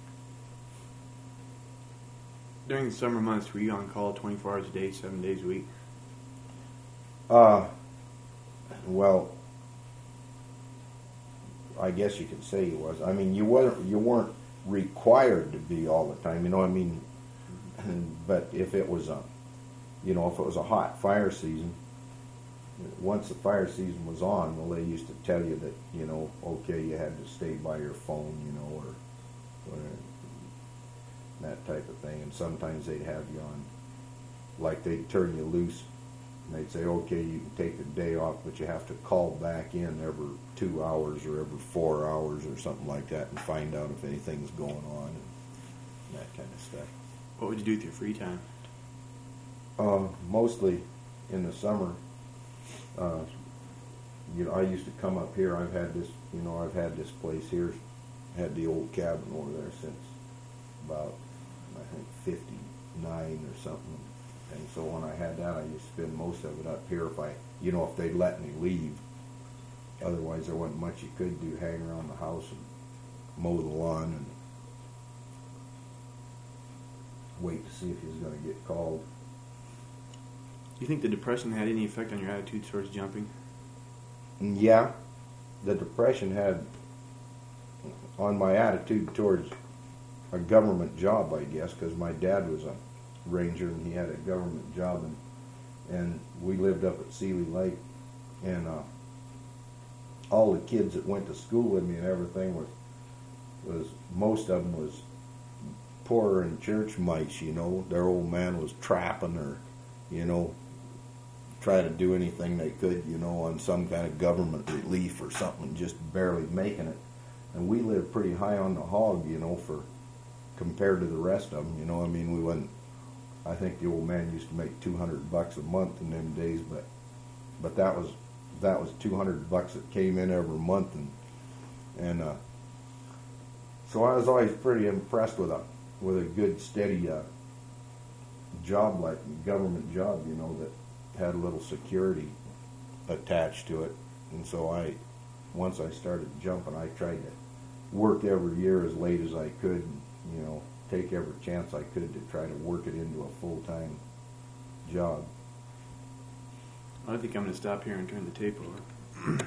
Speaker 1: During the summer months, were you on call twenty-four hours a day, seven days a week?
Speaker 2: Uh, well, I guess you could say you was. I mean, you weren't you weren't required to be all the time, you know. I mean, but if it was a, you know, if it was a hot fire season, once the fire season was on, well, they used to tell you that, you know, okay, you had to stay by your phone, you know, or, or that type of thing. And sometimes they'd have you on, like they'd turn you loose, and they'd say, okay, you can take the day off, but you have to call back in every two hours or every four hours or something like that and find out if anything's going on and that kind of stuff.
Speaker 1: What would you do with your free time?
Speaker 2: Uh, mostly in the summer. Uh, you know, I used to come up here. I've had this, you know, I've had this place here, had the old cabin over there since about, I think, fifty-nine or something. And so when I had that, I used to spend most of it up here if I, you know, if they'd let me leave. Otherwise, there wasn't much you could do, hang around the house and mow the lawn and wait to see if he was going to get called.
Speaker 1: Do you think the depression had any effect on your attitude towards jumping?
Speaker 2: Yeah, the depression had on my attitude towards a government job, I guess, because my dad was a ranger and he had a government job, and and we lived up at Seeley Lake, and uh, all the kids that went to school with me and everything was was most of them was poorer and church mice, you know. Their old man was trapping or you know, try to do anything they could, you know, on some kind of government relief or something, just barely making it. And we lived pretty high on the hog, you know, for compared to the rest of them, you know. I mean, we went. I think the old man used to make two hundred bucks a month in them days, but but that was that was two hundred bucks that came in every month, and and uh, so I was always pretty impressed with a with a good steady uh, job, like government job, you know, that had a little security attached to it. And so I, once I started jumping, I tried to work every year as late as I could, and, you know, take every chance I could to try to work it into a full-time job.
Speaker 1: I think I'm going to stop here and turn the tape over.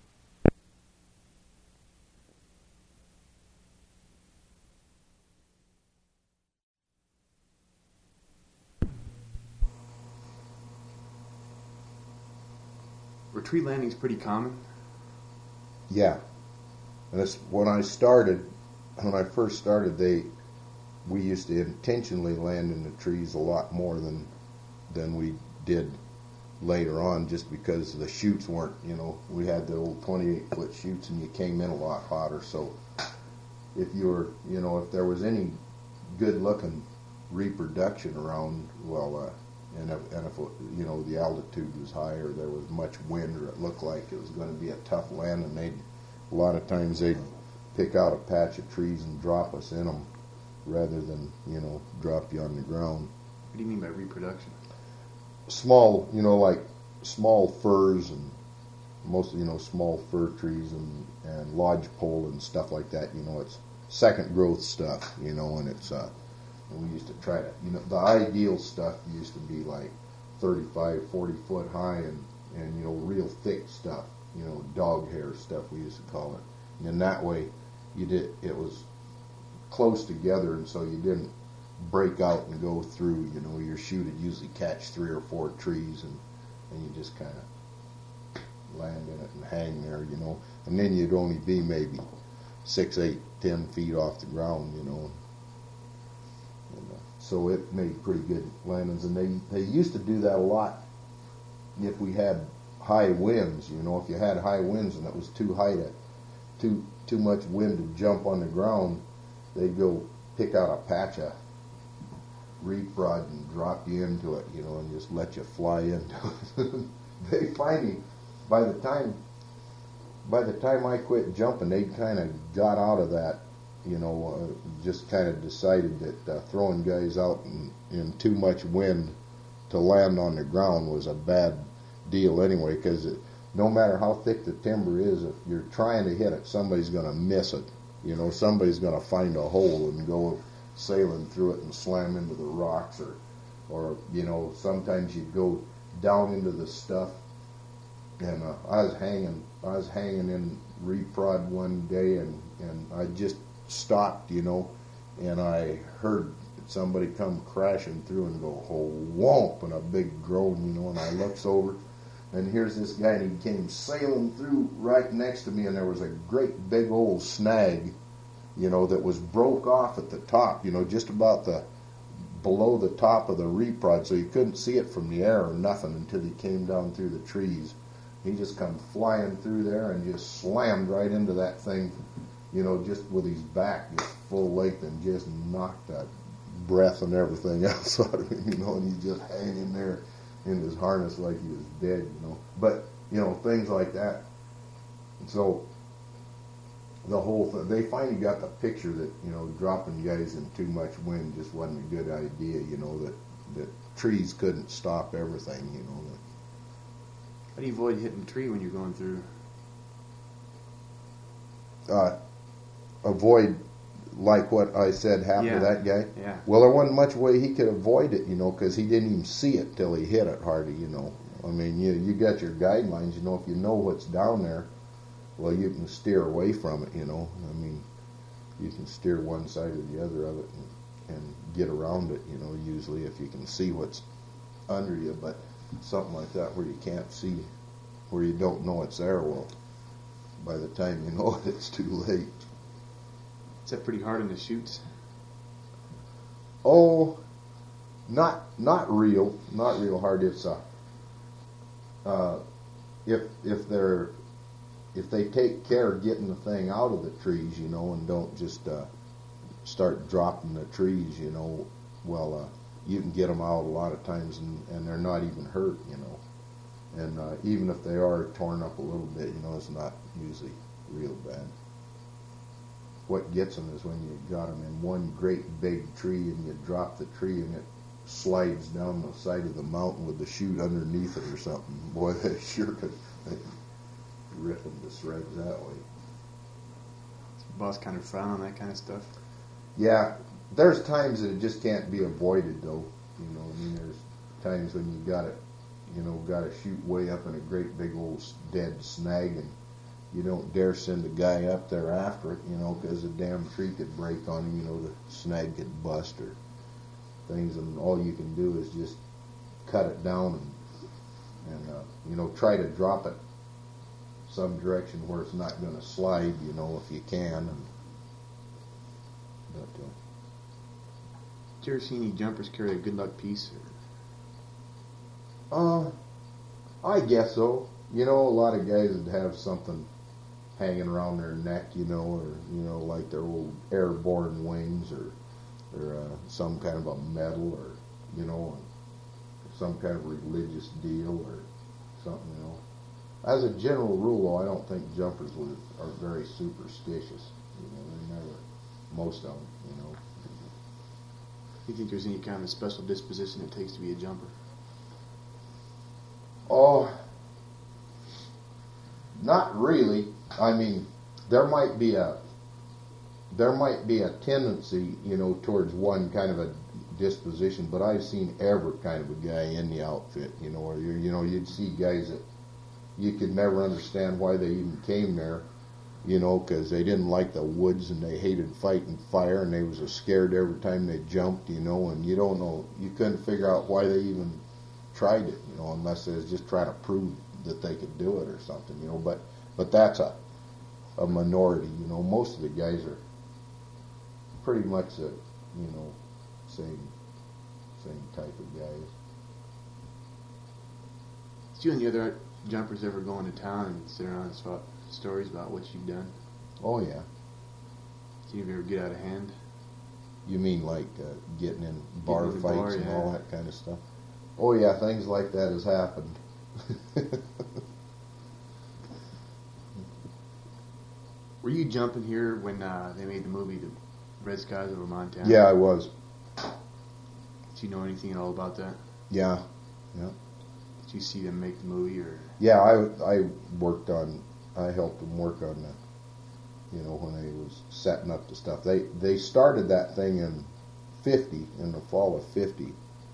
Speaker 1: Were tree landings pretty common?
Speaker 2: Yeah. And that's when I started, when I first started, they, we used to intentionally land in the trees a lot more than, than we did later on, just because the chutes weren't, you know, we had the old twenty-eight foot chutes and you came in a lot hotter. So if you were, you know, if there was any good looking reproduction around, well, uh, and if, and if, you know, the altitude was high or there was much wind or it looked like it was going to be a tough land, and they'd, a lot of times they'd pick out a patch of trees and drop us in them rather than, you know, drop you on the ground.
Speaker 1: What do you mean by reproduction?
Speaker 2: Small, you know, like small firs and most, you know, small fir trees and, and lodgepole and stuff like that. You know, it's second growth stuff, you know, and it's, uh, and we used to try to, you know, the ideal stuff used to be like thirty-five, forty foot high and, and, you know, real thick stuff, you know, dog hair stuff we used to call it. And that way you did, it was close together, and so you didn't break out and go through, you know, your chute would usually catch three or four trees, and, and you just kind of land in it and hang there, you know. And then you'd only be maybe six, eight, ten feet off the ground, you know. And, uh, so it made pretty good landings, and they, they used to do that a lot if we had high winds, you know. If you had high winds and it was too high to, too, too much wind to jump on the ground, they'd go pick out a patch of reap rod and drop you into it, you know, and just let you fly into it. They finally, by the time, by the time I quit jumping, they kind of got out of that, you know, uh, just kind of decided that uh, throwing guys out in, in too much wind to land on the ground was a bad deal anyway, because no matter how thick the timber is, if you're trying to hit it, somebody's going to miss it. You know, somebody's going to find a hole and go sailing through it and slam into the rocks, or, or you know, sometimes you'd go down into the stuff. And uh, I was hanging, I was hanging in reprod one day, and, and I just stopped, you know, and I heard somebody come crashing through and go, oh, whomp, and a big groan, you know, and I looks over, and here's this guy, and he came sailing through right next to me, and there was a great big old snag, you know, that was broke off at the top, you know, just about the, below the top of the reprod, so you couldn't see it from the air or nothing until he came down through the trees. He just come flying through there and just slammed right into that thing, you know, just with his back just full length, and just knocked that breath and everything else out of him, you know, and he's just hanging there in his harness like he was dead, you know. But, you know, things like that. So the whole thing, they finally got the picture that, you know, dropping guys in too much wind just wasn't a good idea, you know, that, that trees couldn't stop everything, you know.
Speaker 1: How do you avoid hitting a tree when you're going through?
Speaker 2: Uh, avoid, like what I said happened
Speaker 1: Yeah.
Speaker 2: to that guy?
Speaker 1: Yeah.
Speaker 2: Well, there wasn't much way he could avoid it, you know, because he didn't even see it till he hit it hardly, you know. I mean, you you got your guidelines, you know, if you know what's down there, well, you can steer away from it, you know. I mean, you can steer one side or the other of it and, and get around it, you know, usually if you can see what's under you. But something like that where you can't see, where you don't know it's there, well, by the time you know it, it's too late.
Speaker 1: Is that pretty hard in the chutes?
Speaker 2: Oh, Not not real, not real hard. It's uh, uh, if if they're if they take care of getting the thing out of the trees, you know, and don't just uh, start dropping the trees, you know, well, uh, you can get them out a lot of times, and, and they're not even hurt, you know. And uh, even if they are torn up a little bit, you know, it's not usually real bad. What gets them is when you got them in one great big tree and you drop the tree and it slides down the side of the mountain with the chute underneath it or something. Boy, they sure could rip them to shreds that way.
Speaker 1: Boss kind of frown on that kind of stuff.
Speaker 2: Yeah, there's times that it just can't be avoided, though. You know, I mean, there's times when you got it, you know, got to shoot way up in a great big old dead snag, and you don't dare send a guy up there after it, you know, because the damn tree could break on him, you know, the snag could bust or things, and all you can do is just cut it down and, and uh, you know, try to drop it some direction where it's not going to slide, you know, if you can. And, but, uh,
Speaker 1: did you ever see any jumpers carry a good luck piece?
Speaker 2: Uh, I guess so. You know, a lot of guys would have something hanging around their neck, you know, or, you know, like their old airborne wings or, or uh, some kind of a medal or, you know, some kind of religious deal or something, you know. As a general rule, though, I don't think jumpers would, are very superstitious. You know, they're never, most of them, you know.
Speaker 1: Do you think there's any kind of special disposition it takes to be a jumper?
Speaker 2: Oh, not really. I mean, there might be a there might be a tendency, you know, towards one kind of a disposition, but I've seen every kind of a guy in the outfit, you know, or you you know, you'd see guys that you could never understand why they even came there, you know, because they didn't like the woods and they hated fighting fire and they was scared every time they jumped, you know, and you don't know, you couldn't figure out why they even tried it, you know, unless they was just trying to prove that they could do it or something, you know, but but that's a a minority, you know. Most of the guys are pretty much the, you know, same same type of guys.
Speaker 1: Did you and the other jumpers ever go into town and sit around and swap stories about what you've done?
Speaker 2: Oh yeah.
Speaker 1: Did you ever get out of hand?
Speaker 2: You mean like uh, getting in bar
Speaker 1: Getting in the
Speaker 2: fights
Speaker 1: bar,
Speaker 2: and
Speaker 1: yeah.
Speaker 2: all that kind of stuff? Oh yeah, things like that has happened.
Speaker 1: Were you jumping here when uh, they made the movie The Red Skies Over Montana?
Speaker 2: Yeah, I was.
Speaker 1: Did you know anything at all about that?
Speaker 2: Yeah, yeah.
Speaker 1: Did you see them make the movie, or?
Speaker 2: Yeah, I I worked on, I helped them work on the, you know, when they was setting up the stuff. They they started that thing in fifty, in the fall of fifty,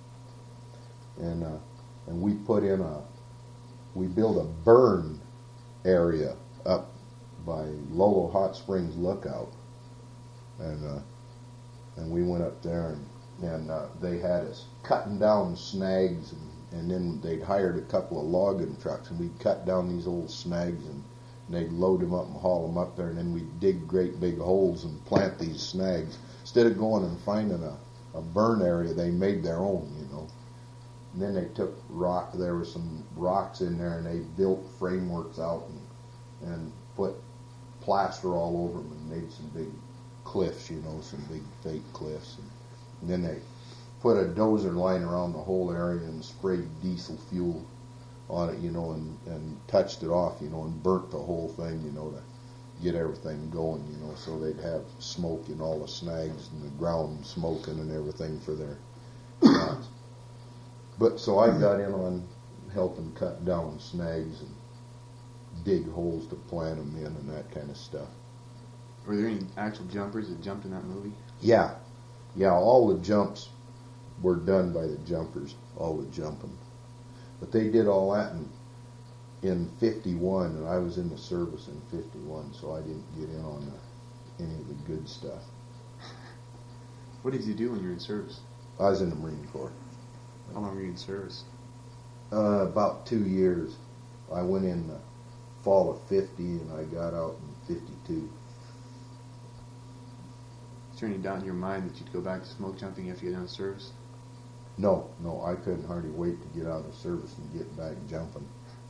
Speaker 2: and uh, and we put in a, we built a burn area up by Lolo Hot Springs Lookout, and uh, and we went up there and and uh, they had us cutting down snags, and, and then they'd hired a couple of logging trucks, and we'd cut down these old snags, and, and they'd load them up and haul them up there, and then we'd dig great big holes and plant these snags. Instead of going and finding a, a burn area, they made their own, you know. And then they took rock, there were some rocks in there, and they built frameworks out and, and put plaster all over them and made some big cliffs, you know, some big fake cliffs. And, and then they put a dozer line around the whole area and sprayed diesel fuel on it, you know, and, and touched it off, you know, and burnt the whole thing, you know, to get everything going, you know, so they'd have smoke in all the snags and the ground smoking and everything for their knots. But so I got in on helping cut down snags and dig holes to plant them in and that kind of stuff.
Speaker 1: Were there any actual jumpers that jumped in that movie?
Speaker 2: Yeah. Yeah, all the jumps were done by the jumpers, all the jumping. But they did all that in, in fifty-one, and I was in the service in fifty-one, so I didn't get in on the, any of the good stuff.
Speaker 1: What did you do when you were in service?
Speaker 2: I was in the Marine Corps.
Speaker 1: How long were you in service?
Speaker 2: Uh, about two years. I went in the fall of fifty, and I got out in fifty-two.
Speaker 1: Is there any doubt in your mind that you'd go back to smoke jumping after you get done with service?
Speaker 2: No, no, I couldn't hardly wait to get out of the service and get back jumping.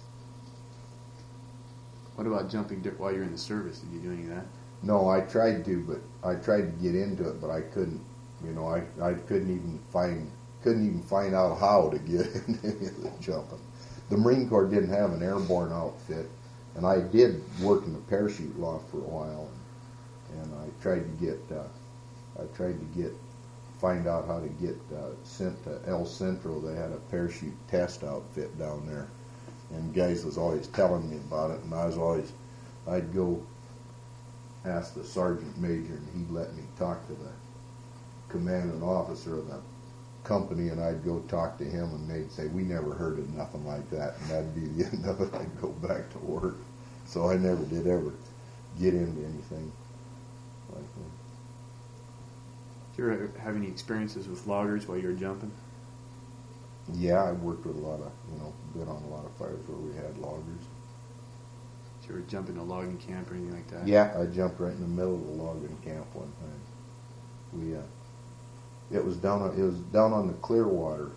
Speaker 1: What about jumping di- while you're in the service? Did you do any of that?
Speaker 2: No, I tried to, but I tried to get into it, but I couldn't. You know, I, I couldn't even find couldn't even find out how to get into the jumping. The Marine Corps didn't have an airborne outfit, and I did work in the parachute loft for a while, and, and I tried to get uh, I tried to get find out how to get uh, sent to El Centro. They had a parachute test outfit down there, and guys was always telling me about it, and I was always I'd go ask the sergeant major, and he'd let me talk to the commanding officer of the company, and I'd go talk to him, and they'd say, we never heard of nothing like that, and that'd be the end of it. I'd go back to work. So I never did ever get into anything like that.
Speaker 1: Did you ever have any experiences with loggers while you were jumping?
Speaker 2: Yeah, I worked with a lot of, you know, been on a lot of fires where we had loggers.
Speaker 1: Did you ever jump in a logging camp or anything like that?
Speaker 2: Yeah, I jumped right in the middle of the logging camp one time. We, uh, it was down on, it was down on the Clearwater,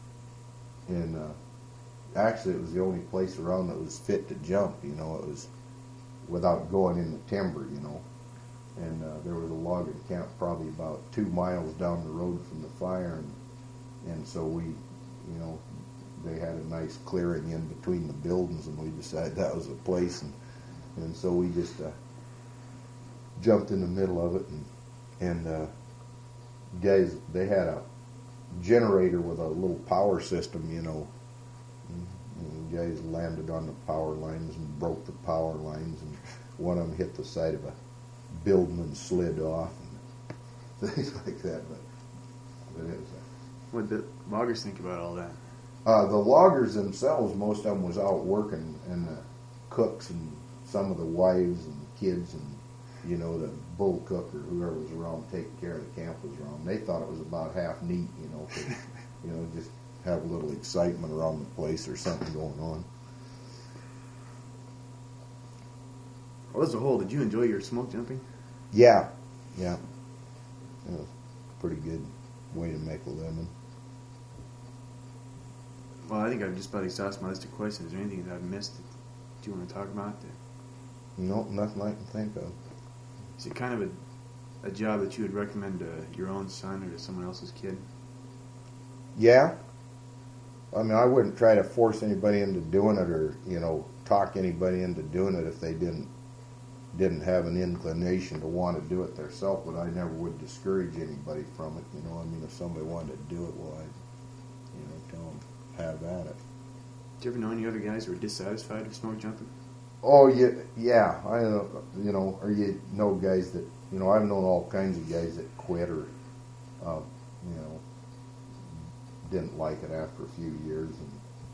Speaker 2: and uh, actually it was the only place around that was fit to jump. You know, it was without going in the timber. You know, and uh, there was a logging camp probably about two miles down the road from the fire, and and so we, you know, they had a nice clearing in between the buildings, and we decided that was the place, and and so we just uh, jumped in the middle of it, and and uh, guys, they had a generator with a little power system, you know. And guys landed on the power lines and broke the power lines, and one of them hit the side of a building and slid off, and things like that. But, but it was. A,
Speaker 1: What did the loggers think about all that?
Speaker 2: Uh, the loggers themselves, most of them was out working, and the cooks and some of the wives and kids and, you know, the bull cook or whoever was around taking care of the camp was around. They thought it was about half neat, you know, to, you know, just have a little excitement around the place or something going on.
Speaker 1: Well, as a whole, did you enjoy your smoke jumping?
Speaker 2: Yeah, yeah. It was a pretty good way to make a living.
Speaker 1: Well, I think I've just about exhausted my list of questions. Is there anything that I've missed that you want to talk about? That,
Speaker 2: No, nothing I can think of.
Speaker 1: is it kind of a, a job that you would recommend to your own son or to someone else's kid?
Speaker 2: Yeah. I mean, I wouldn't try to force anybody into doing it, or, you know, talk anybody into doing it if they didn't didn't have an inclination to want to do it themselves. But I never would discourage anybody from it. You know, I mean, if somebody wanted to do it, well, I'd, you know, tell them have at it.
Speaker 1: Did you ever know any other guys who were dissatisfied with smoke jumping?
Speaker 2: Oh, yeah, yeah. I know, you know, or you know guys that, you know, I've known all kinds of guys that quit or, uh, you know, didn't like it after a few years. And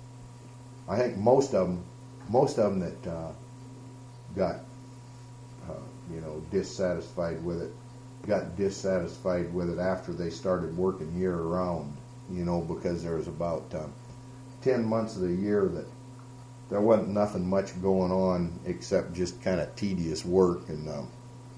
Speaker 2: I think most of them, most of them that uh, got, uh, you know, dissatisfied with it, got dissatisfied with it after they started working year round, you know, because there was about uh, ten months of the year that there wasn't nothing much going on except just kind of tedious work, and um,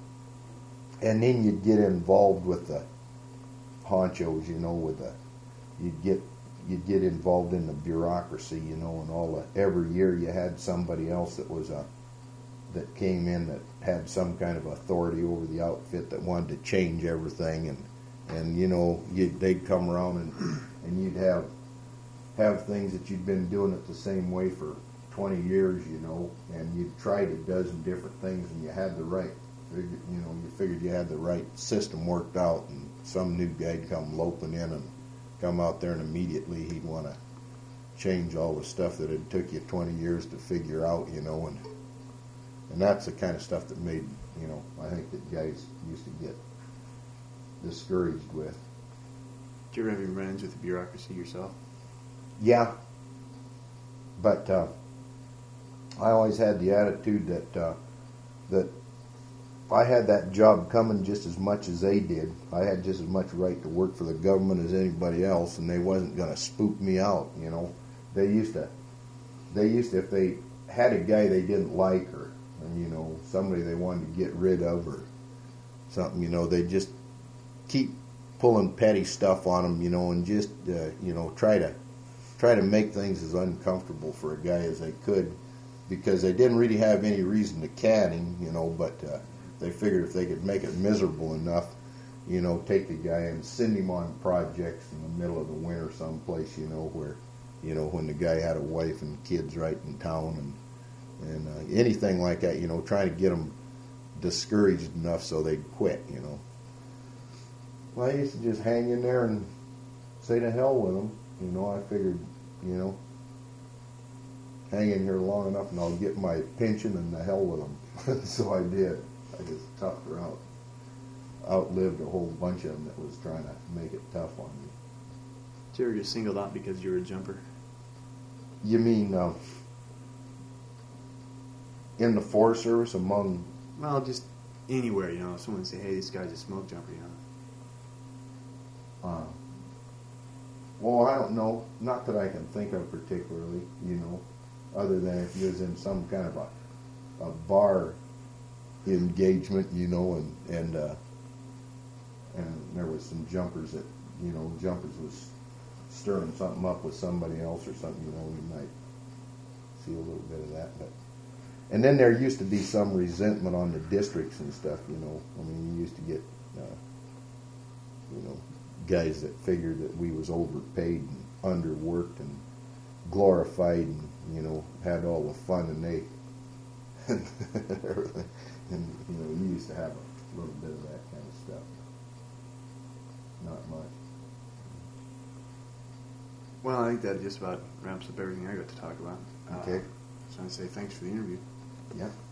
Speaker 2: and then you'd get involved with the honchos, you know, with the you'd get you'd get involved in the bureaucracy, you know, and all the every year you had somebody else that was a that came in that had some kind of authority over the outfit that wanted to change everything, and and you know you they'd come around and and you'd have have things that you'd been doing it the same way for twenty years, you know, and you tried a dozen different things, and you had the right, you know, you figured you had the right system worked out, and some new guy'd come loping in and come out there, and immediately he'd want to change all the stuff that had took you twenty years to figure out, you know, and and that's the kind of stuff that made, you know, I think that guys used to get discouraged with.
Speaker 1: Did you ever have any run-ins with the bureaucracy yourself?
Speaker 2: Yeah, but uh, I always had the attitude that uh, that I had that job coming just as much as they did. I had just as much right to work for the government as anybody else, and they wasn't going to spook me out. You know, they used to, they used to, if they had a guy they didn't like, or, or you know, somebody they wanted to get rid of, or something, you know, they just keep pulling petty stuff on them, you know, and just uh, you know try to try to make things as uncomfortable for a guy as they could, because they didn't really have any reason to can him, you know, but uh, they figured if they could make it miserable enough, you know, take the guy and send him on projects in the middle of the winter someplace, you know, where, you know, when the guy had a wife and kids right in town and and uh, anything like that, you know, trying to get them discouraged enough so they'd quit, you know. Well, I used to just hang in there and say to hell with them, you know. I figured, you know, hang in here long enough and I'll get my pension and the hell with them. So I did. I just toughed her out. Outlived a whole bunch of them that was trying to make it tough on me.
Speaker 1: Did you ever get singled out because you were a jumper?
Speaker 2: You mean uh, in the Forest Service among...
Speaker 1: Well, just anywhere, you know. Someone say, hey, this guy's a smoke jumper, you know.
Speaker 2: Uh, well, I don't know. Not that I can think of particularly, you know, other than if you was in some kind of a, a bar engagement, you know, and and uh, and there was some jumpers that, you know, jumpers was stirring something up with somebody else or something, you know, you might see a little bit of that. But and then there used to be some resentment on the districts and stuff, you know. I mean, you used to get, uh, you know, guys that figured that we was overpaid and underworked and glorified and, you know, had all the fun and they and everything. And, you know, you used to have a little bit of that kind of stuff. Not much.
Speaker 1: Well, I think that just about wraps up everything I got to talk about.
Speaker 2: Okay.
Speaker 1: Uh, just want to say thanks for the interview.
Speaker 2: Yep.